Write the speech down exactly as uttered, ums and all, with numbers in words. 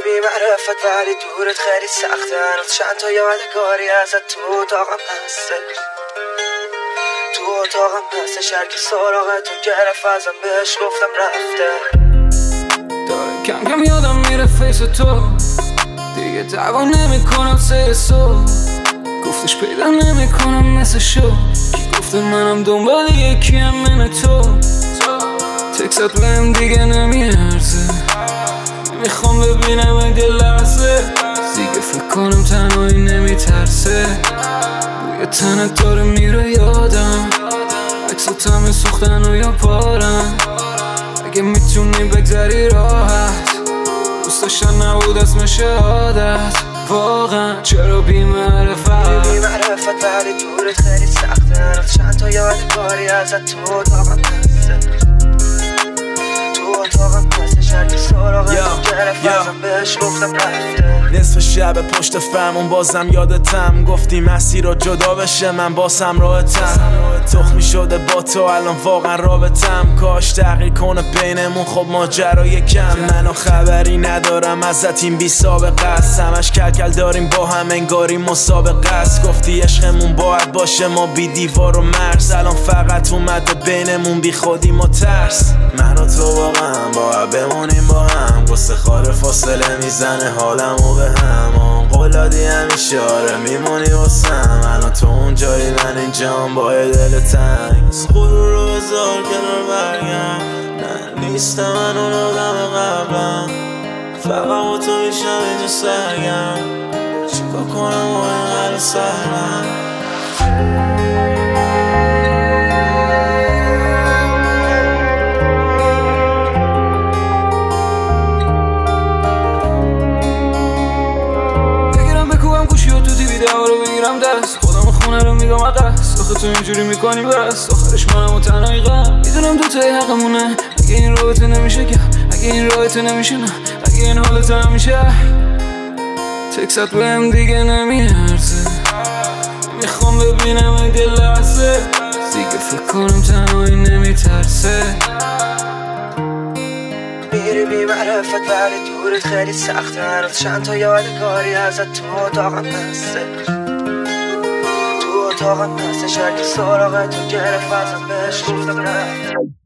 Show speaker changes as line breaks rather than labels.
بی معرفت ولی دورت خیلی سخته. هنوز چند تا یادگاری ازت تو اتاقم هستش، تو اتاقم هستش. هر کی سراغتو گرفت ازم بهش گفتم رفته.
داره کم کم یادم میره فیس تو، دیگه دعوا نمیکنم سر سو. گفتش پیدا نمیکنم مثل شو، کی گفته منم دنبال یکیم من تو. تکست بهم دیگه نمیارزه، نمیخوام ببینم اگه لحظه. دیگه فکر کنم تنهایی نمیترسه، بوی تنت داره میره یادم. عکسات همه سوختن و یا پارن، اگه میتونی بگذری راحت. دوست داشتن نبود اسم شهادت. واقعا چرا بی معرفت
بی معرفت ولی دورت خیلی سخته. هنوز چند تا یادگاری ازت تو اتاقم هستش، تو اتاقم هستش. هر کی سراغتو گرفت ازم بهش گفتم رفته.
نصف شب پشت فرمون بازم یادتم، گفتی مسیر رو جدا بشه من باسم راحتم. تخمی شده با تو الان واقعا رابطم، کاش تغییر کنه بینمون خب ماجرای کم. منو خبری ندارم ازت این بی سابقه است، همش کلکل داریم با هم انگاری مسابقه است. گفتی عشقمون باید باشه ما بی دیوار و مرز، الان فقط اومده بینمون بی خودیم و ترس. من و تو واقعا باید بمونیم با هم، قصه خاره فاصله میزنه حالمو به هم. قولادی همیشه آره میمونی واسم، الان تو اون جایی من اینجام با دل تنگ. غرور رو بذار کنار برگم، نه نیستم من اون آدم قبلم. فقط با تو میشم اینجا سرگم، چیکار کنم و اینقدر سرم. بگیرم دست خودم خونه رو میگم عقص. آخه تو اینجوری میکنی بس، آخرش منم و تنهایی غم. میدونم دوتایی حقمونه، اگه این رابطه نمیشه که، اگه این رابطه نمیشه نه، اگه این حالت نمیشه. تکست بهم دیگه نمیارزه، میخوام ببینم اگه لحظه. دیگه فکر کنم تنهایی نمیترسه.
میری بی معرفت ولی دورت خیلی سخته. هنوز چند تا یادگاری ازت تو اتاقم هستش، تو اتاقم هستش. هر کی سراغتو گرفت ازم بهش گفتم رفته.